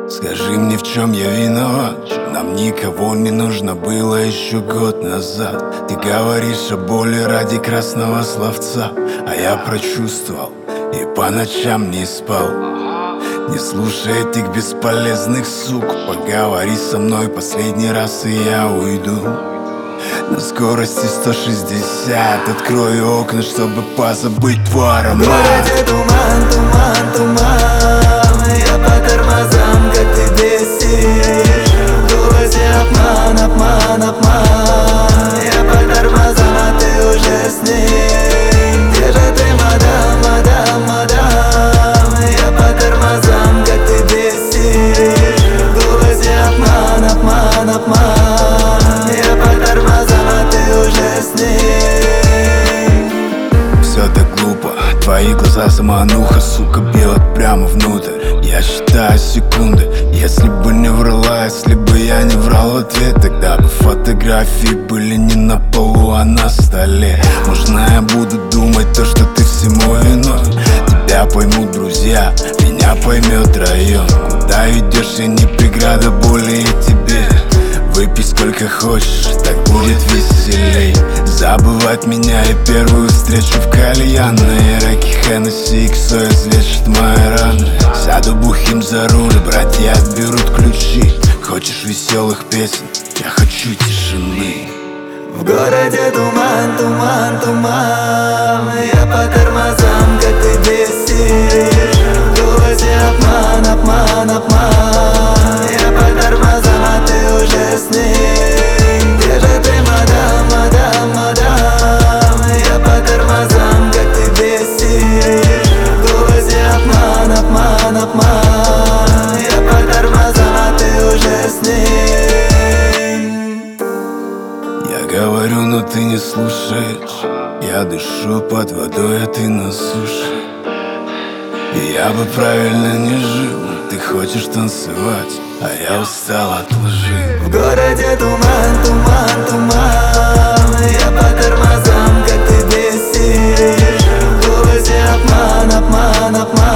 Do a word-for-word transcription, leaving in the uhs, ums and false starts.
Скажи мне, в чем я виноват? Нам никого не нужно было еще год назад. Ты говоришь о боли ради красного словца, а я прочувствовал и по ночам не спал. Не слушай этих бесполезных сук. Поговори со мной последний раз, и я уйду. На скорости сто шестьдесят открою окна, чтобы позабыть твой аромат. В городе туман, туман, туман. Я по тормозам, как ты бесишь. В голосе обман, обман, обман. Я по тормозам, а ты уже с ним. Где же ты, мадам, мадам, мадам? Я по тормозам, как ты бесишь. В голосе обман, обман, обман. Я по тормозам, а ты уже с ним. Все так глупо, твои глаза замануха, сука, бьет прямо внутрь. Я считаю секунды, если бы не врала, если бы я не врал в ответ, тогда бы фотографии были не на полу, а на столе. Можно я буду думать то, что ты всему виной. Тебя поймут друзья, меня поймет район. Куда идешь, я не преграда более тебе. Выпей сколько хочешь, так будет веселей. Забывать меня и первую встречу в кальянной. Раки, Хеннесси, иксо излечит мои раны. Сяду бухим за руль, братья отберут ключи. Хочешь веселых песен? Я хочу тишины. В городе туман, туман, туман. Я по тормозам, как ты бесишь. В голосе обман, обман, обман. Я по тормозам, а ты уже с ним. Где же ты, мадам, мадам, мадам? Я по тормозам, как ты бесишь. В голосе обман, обман, обман. Я по тормозам, а ты уже с ним. Я говорю, но ты не слушаешь. Я дышу под водой, а ты на суше. И я бы правильно не жил. Ты хочешь танцевать, а я устал от лжи. В городе туман, туман, туман. Я по тормозам, как ты бесишь. В голосе обман, обман, обман.